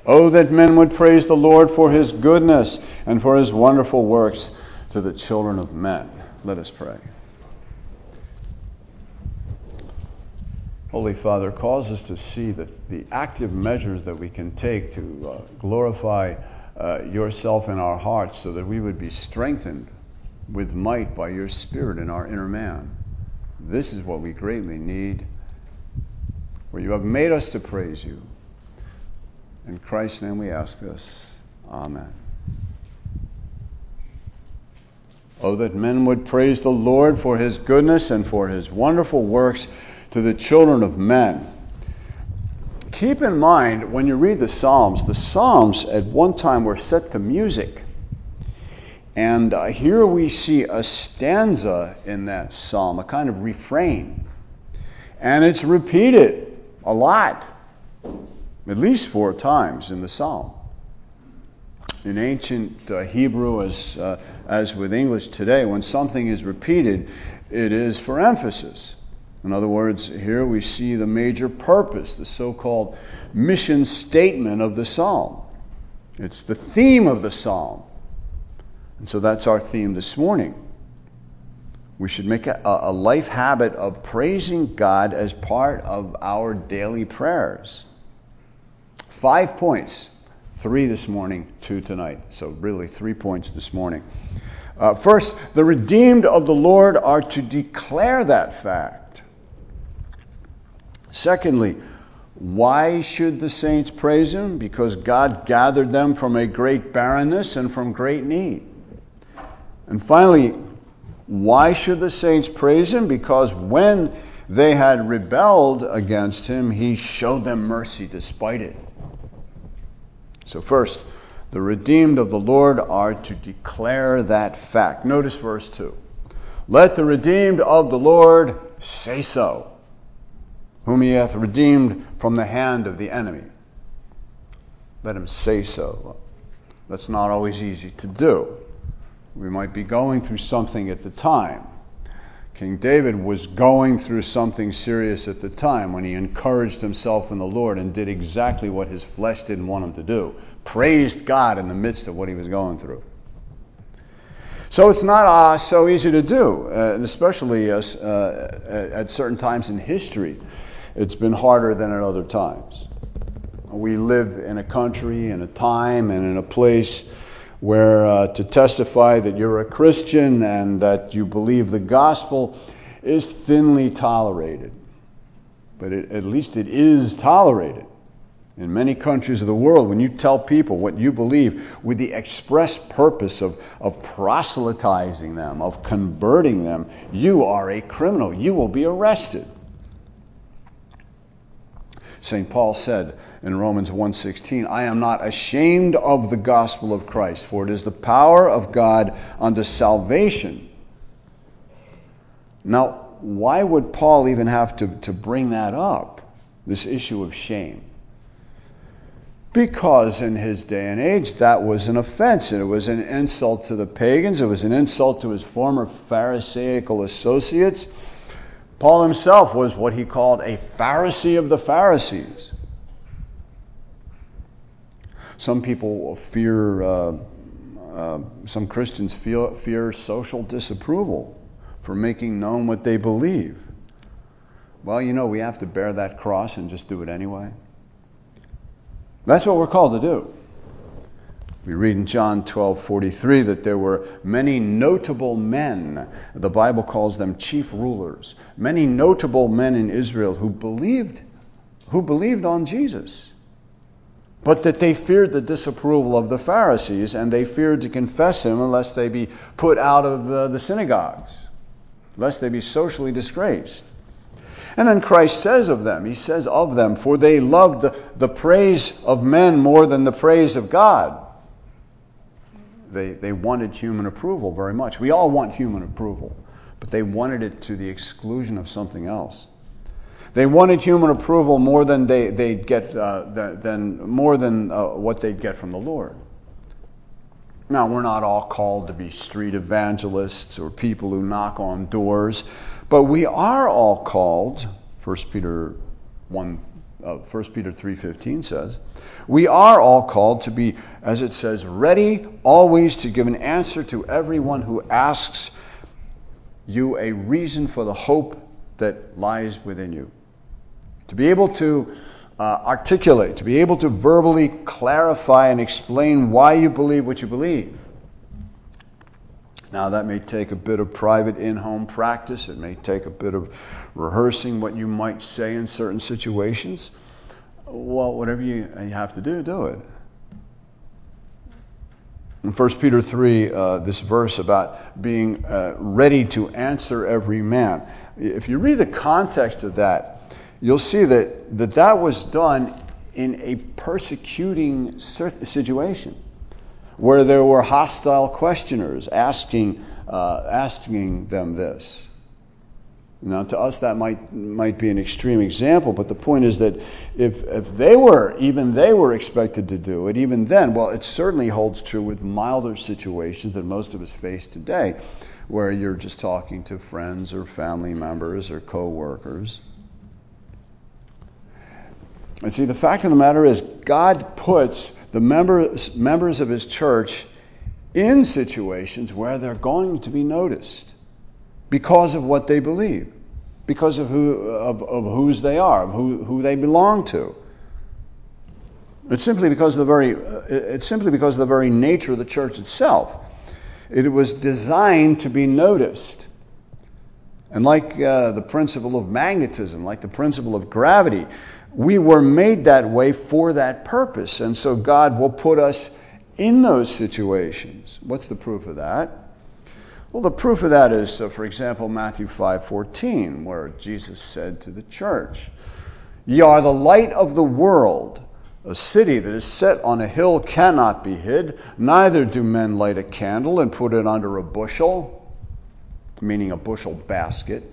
Oh, that men would praise the Lord for his goodness and for his wonderful works to the children of men. Let us pray. Holy Father, cause us to see the active measures that we can take to glorify yourself in our hearts so that we would be strengthened with might by your Spirit in our inner man. This is what we greatly need. For you have made us to praise you. In Christ's name we ask this. Amen. Oh, that men would praise the Lord for his goodness and for his wonderful works to the children of men. Keep in mind, when you read the Psalms at one time were set to music. And here we see a stanza in that psalm, a kind of refrain. And it's repeated a lot, at least 4 times in the psalm. In ancient Hebrew, as with English today, when something is repeated, it is for emphasis. In other words, here we see the major purpose, the so-called mission statement of the psalm. It's the theme of the psalm. And so that's our theme this morning. We should make a life habit of praising God as part of our daily prayers. 5 points. 3 this morning, 2 tonight. So really 3 points this morning. First, the redeemed of the Lord are to declare that fact. Secondly, why should the saints praise him? Because God gathered them from a great barrenness and from great need. And finally, why should the saints praise him? Because when they had rebelled against him, he showed them mercy despite it. So first, the redeemed of the Lord are to declare that fact. Notice verse 2. Let the redeemed of the Lord say so, whom he hath redeemed from the hand of the enemy. Let him say so. That's not always easy to do. We might be going through something at the time. King David was going through something serious at the time when he encouraged himself in the Lord and did exactly what his flesh didn't want him to do. Praised God in the midst of what he was going through. So it's not so easy to do, and especially at certain times in history. It's been harder than at other times. We live in a country, in a time, and in a place where to testify that you're a Christian and that you believe the gospel is thinly tolerated. But at least it is tolerated. In many countries of the world, when you tell people what you believe with the express purpose of proselytizing them, of converting them, you are a criminal. You will be arrested. St. Paul said in Romans 1:16, I am not ashamed of the gospel of Christ, for it is the power of God unto salvation. Now, why would Paul even have to bring that up, this issue of shame? Because in his day and age, that was an offense. It was an insult to the pagans. It was an insult to his former Pharisaical associates. Paul himself was what he called a Pharisee of the Pharisees. Some people fear, some Christians fear social disapproval for making known what they believe. Well, we have to bear that cross and just do it anyway. That's what we're called to do. We read in John 12:43 that there were many notable men. The Bible calls them chief rulers. Many notable men in Israel who believed on Jesus. But that they feared the disapproval of the Pharisees, and they feared to confess him unless they be put out of the synagogues, lest they be socially disgraced. And then Christ says of them, he says of them, for they loved the praise of men more than the praise of God. They wanted human approval very much. We all want human approval, but they wanted it to the exclusion of something else. They wanted human approval more than they'd get what they'd get from the Lord. Now, we're not all called to be street evangelists or people who knock on doors, but we are all called. 1 Peter 3:15 says, We are all called to be, as it says, ready always to give an answer to everyone who asks you a reason for the hope that lies within you. To be able to articulate, to be able to verbally clarify and explain why you believe what you believe. Now, that may take a bit of private in-home practice. It may take a bit of rehearsing what you might say in certain situations. Well, whatever you have to do, do it. In 1 Peter 3, this verse about being ready to answer every man. If you read the context of that, you'll see that was done in a persecuting situation, where there were hostile questioners asking them this. Now, to us, that might be an extreme example, but the point is that if they were expected to do it, even then, well, it certainly holds true with milder situations that most of us face today, where you're just talking to friends or family members or co-workers. And see, the fact of the matter is, God puts the members of His church in situations where they're going to be noticed because of what they believe, because of whose they are, of who they belong to. It's simply because of the very nature of the church itself. It was designed to be noticed. And like the principle of magnetism, like the principle of gravity, we were made that way for that purpose. And so God will put us in those situations. What's the proof of that? Well, the proof of that is, for example, Matthew 5:14, where Jesus said to the church, "Ye are the light of the world. A city that is set on a hill cannot be hid. Neither do men light a candle and put it under a bushel," meaning a bushel basket,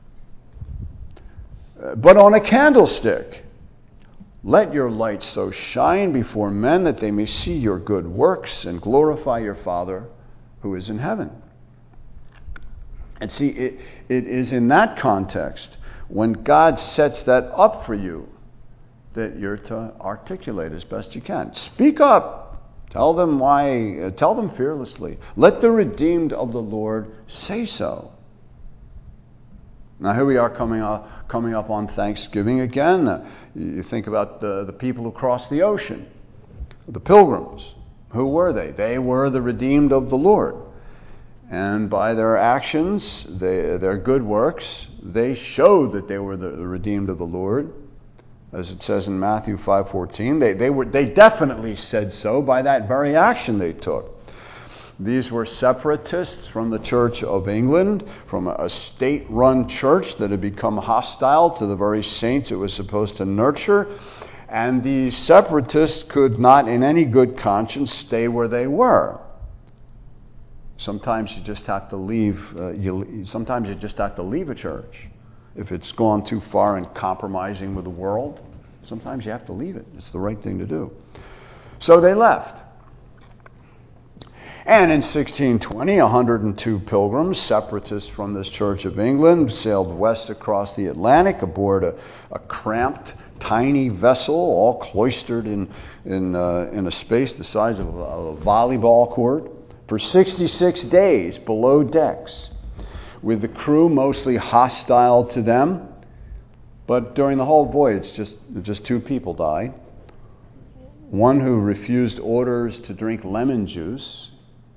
"but on a candlestick. Let your light so shine before men that they may see your good works and glorify your Father who is in heaven." And see, it is in that context, when God sets that up for you, that you're to articulate as best you can. Speak up. Tell them why. Tell them fearlessly. Let the redeemed of the Lord say so. Now here we are coming up on Thanksgiving again. You think about the people who crossed the ocean, the pilgrims. Who were they? They were the redeemed of the Lord. And by their actions, their good works, they showed that they were the redeemed of the Lord. As it says in Matthew 5:14, they definitely said so by that very action they took. These were separatists from the Church of England, from a state-run church that had become hostile to the very saints it was supposed to nurture. And these separatists could not, in any good conscience, stay where they were. Sometimes you just have to leave. Sometimes you just have to leave a church if it's gone too far in compromising with the world. Sometimes you have to leave it. It's the right thing to do. So they left. And in 1620, 102 pilgrims, separatists from this Church of England, sailed west across the Atlantic aboard a cramped, tiny vessel, all cloistered in a space the size of a volleyball court, for 66 days below decks, with the crew mostly hostile to them. But during the whole voyage, just two people died. One who refused orders to drink lemon juice,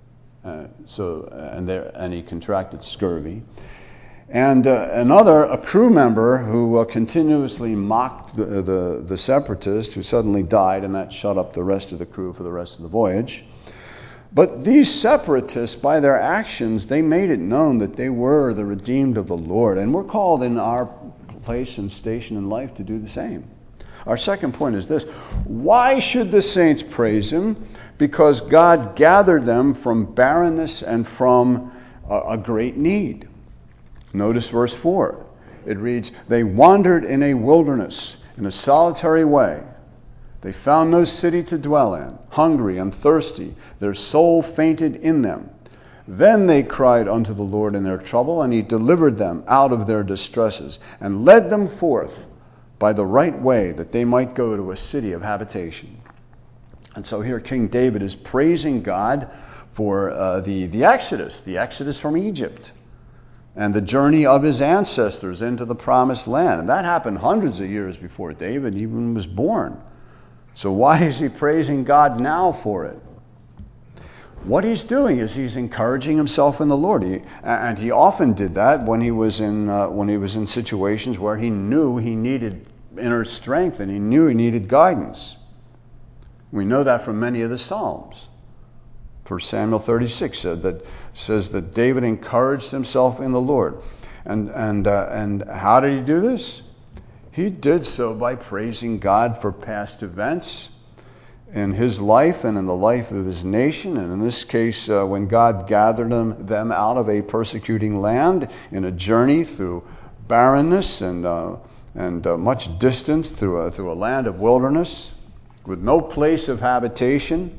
and he contracted scurvy. And another, a crew member who continuously mocked the separatist, who suddenly died, and that shut up the rest of the crew for the rest of the voyage. But these separatists, by their actions, they made it known that they were the redeemed of the Lord. And we're called in our place and station in life to do the same. Our second point is this: why should the saints praise Him? Because God gathered them from barrenness and from a great need. Notice verse 4. It reads, "They wandered in a wilderness, in a solitary way. They found no city to dwell in, hungry and thirsty. Their soul fainted in them. Then they cried unto the Lord in their trouble, and He delivered them out of their distresses, and led them forth by the right way, that they might go to a city of habitation. And so here King David is praising God for the Exodus from Egypt, and the journey of his ancestors into the promised land. And that happened hundreds of years before David even was born. So why is he praising God now for it? What he's doing is he's encouraging himself in the Lord. He often did that when he was in situations where he knew he needed inner strength and he knew he needed guidance. We know that from many of the Psalms. 1 Samuel 36 says that David encouraged himself in the Lord. And how did he do this? He did so by praising God for past events in his life and in the life of his nation. And in this case, when God gathered them out of a persecuting land in a journey through barrenness and much distance through a land of wilderness with no place of habitation.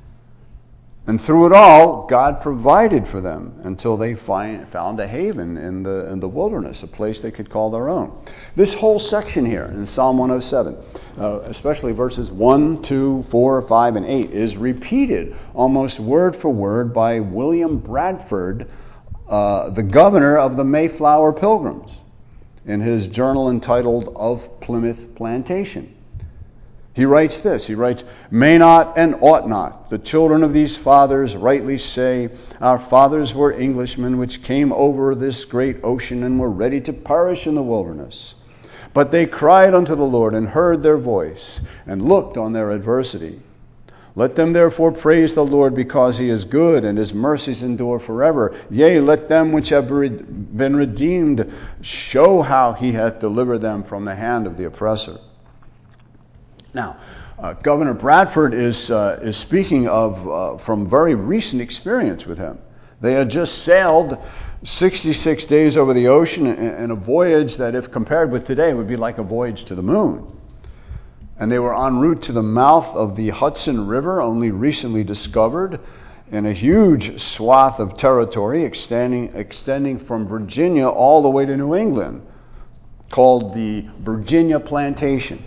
And through it all, God provided for them until they found a haven in the wilderness, a place they could call their own. This whole section here in Psalm 107, especially verses 1, 2, 4, 5, and 8, is repeated almost word for word by William Bradford, the governor of the Mayflower Pilgrims, in his journal entitled Of Plymouth Plantation. He writes this, "May not and ought not the children of these fathers rightly say, our fathers were Englishmen which came over this great ocean and were ready to perish in the wilderness. But they cried unto the Lord and heard their voice and looked on their adversity. Let them therefore praise the Lord because he is good and his mercies endure forever. Yea, let them which have been redeemed show how he hath delivered them from the hand of the oppressor." Now, Governor Bradford is speaking of from very recent experience with him. They had just sailed 66 days over the ocean in a voyage that, if compared with today, would be like a voyage to the moon. And they were en route to the mouth of the Hudson River, only recently discovered, in a huge swath of territory extending from Virginia all the way to New England, called the Virginia Plantation.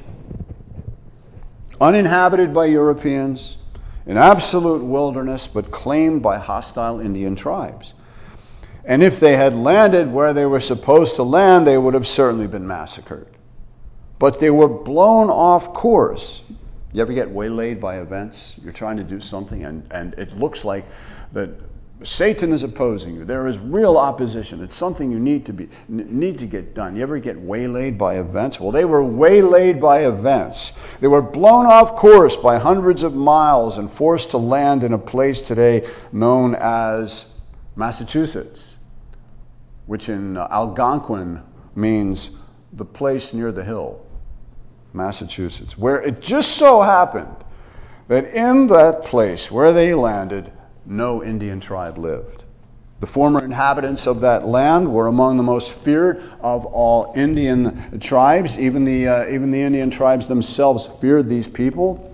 Uninhabited by Europeans, in absolute wilderness, but claimed by hostile Indian tribes. And if they had landed where they were supposed to land, they would have certainly been massacred. But they were blown off course. You ever get waylaid by events? You're trying to do something and it looks like that Satan is opposing you. There is real opposition. It's something you need to get done. You ever get waylaid by events? Well, they were waylaid by events. They were blown off course by hundreds of miles and forced to land in a place today known as Massachusetts, which in Algonquin means the place near the hill, Massachusetts, where it just so happened that in that place where they landed, no Indian tribe lived. The former inhabitants of that land were among the most feared of all Indian tribes. Even the Indian tribes themselves feared these people,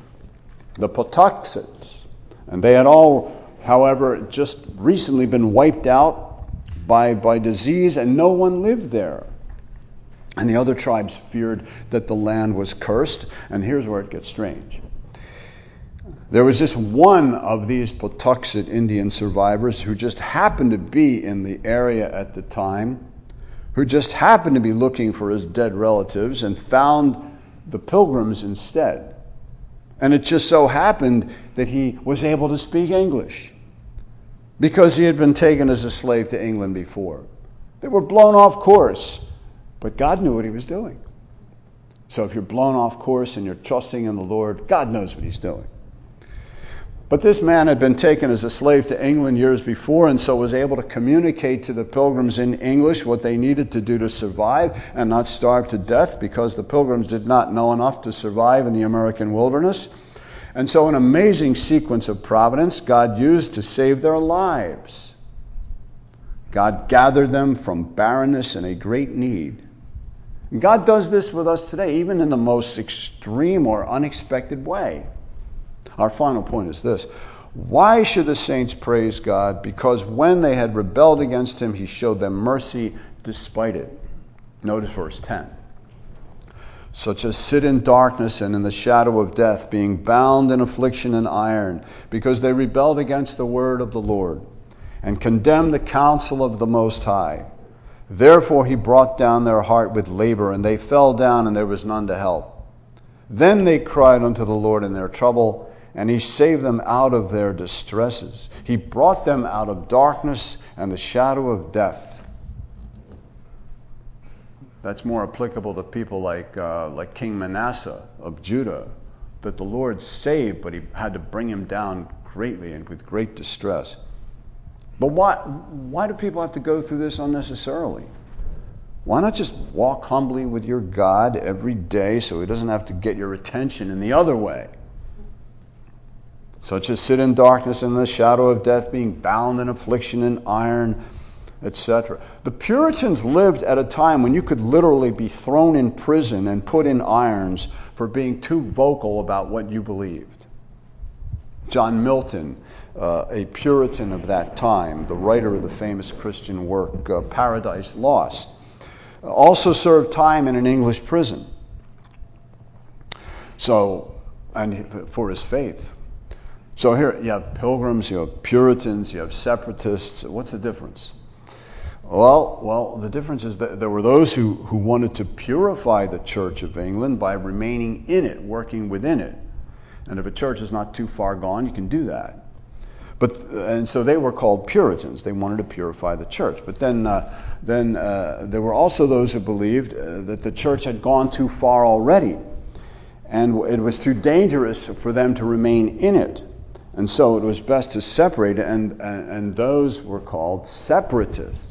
the Patuxets. And they had all, however, just recently been wiped out by disease, and no one lived there. And the other tribes feared that the land was cursed. And here's where it gets strange. There was just one of these Patuxet Indian survivors who just happened to be in the area at the time, who just happened to be looking for his dead relatives and found the Pilgrims instead. And it just so happened that he was able to speak English because he had been taken as a slave to England before. They were blown off course, but God knew what he was doing. So if you're blown off course and you're trusting in the Lord, God knows what he's doing. But this man had been taken as a slave to England years before, and so was able to communicate to the Pilgrims in English what they needed to do to survive and not starve to death, because the Pilgrims did not know enough to survive in the American wilderness. And so an amazing sequence of providence God used to save their lives. God gathered them from barrenness and a great need. And God does this with us today, even in the most extreme or unexpected way. Our final point is this. Why should the saints praise God? Because when they had rebelled against him, he showed them mercy despite it. Notice verse 10. such as sit in darkness and in the shadow of death, being bound in affliction and iron, because they rebelled against the word of the Lord, and condemned the counsel of the Most High. Therefore he brought down their heart with labor, and they fell down, and there was none to help. Then they cried unto the Lord in their trouble, and he saved them out of their distresses. He brought them out of darkness and the shadow of death. That's more applicable to people like King Manasseh of Judah, that the Lord saved, but he had to bring him down greatly and with great distress. But why do people have to go through this unnecessarily? Why not just walk humbly with your God every day so he doesn't have to get your attention in the other way? Such as sit in darkness and in the shadow of death, being bound in affliction and iron, etc. The Puritans lived at a time when you could literally be thrown in prison and put in irons for being too vocal about what you believed. John Milton, a Puritan of that time, the writer of the famous Christian work Paradise Lost, also served time in an English prison. And for his faith. So here you have Pilgrims, you have Puritans, you have Separatists. What's the difference? Well, the difference is that there were those who wanted to purify the Church of England by remaining in it, working within it. And if a church is not too far gone, you can do that. And so they were called Puritans. They wanted to purify the church. But then there were also those who believed that the church had gone too far already, and it was too dangerous for them to remain in it. And so it was best to separate, and those were called separatists.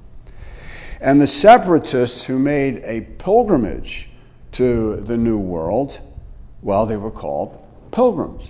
And the separatists who made a pilgrimage to the New World, well, they were called pilgrims.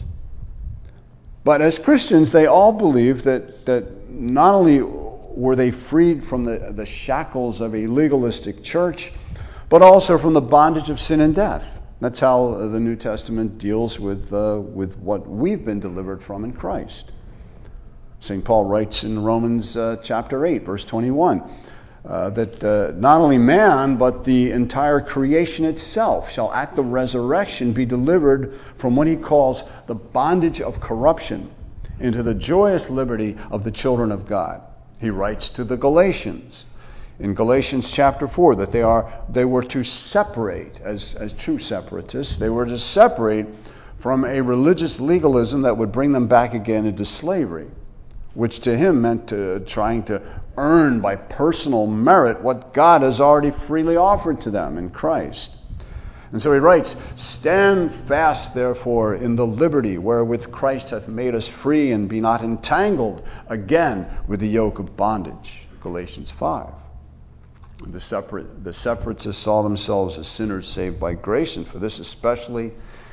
But as Christians, they all believed that not only were they freed from the shackles of a legalistic church, but also from the bondage of sin and death. That's how the New Testament deals with what we've been delivered from in Christ. St. Paul writes in Romans chapter 8, verse 21, that not only man, but the entire creation itself shall at the resurrection be delivered from what he calls the bondage of corruption into the joyous liberty of the children of God. He writes to the Galatians in Galatians chapter 4 that they were to separate, as true separatists, they were to separate from a religious legalism that would bring them back again into slavery, which to him meant trying to earn by personal merit what God has already freely offered to them in Christ. And so he writes, "Stand fast, therefore, in the liberty wherewith Christ hath made us free, and be not entangled again with the yoke of bondage." Galatians 5. The separatists saw themselves as sinners saved by grace, and for this especially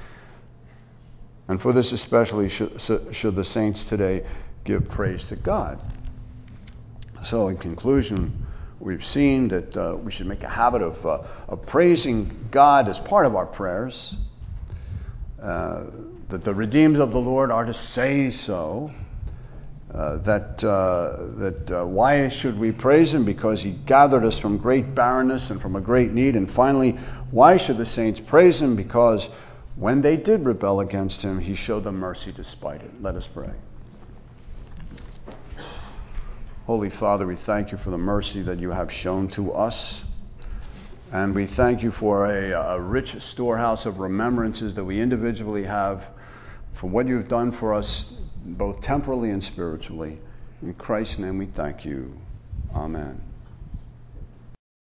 should the saints today give praise to God. So in conclusion, we've seen that we should make a habit of praising God as part of our prayers, that the redeemed of the Lord are to say so, why should we praise him? Because he gathered us from great barrenness and from a great need. And finally, why should the saints praise him? Because when they did rebel against him, he showed them mercy despite it. Let us pray. Holy Father, we thank you for the mercy that you have shown to us. And we thank you for a rich storehouse of remembrances that we individually have for what you've done for us, both temporally and spiritually. In Christ's name we thank you. Amen.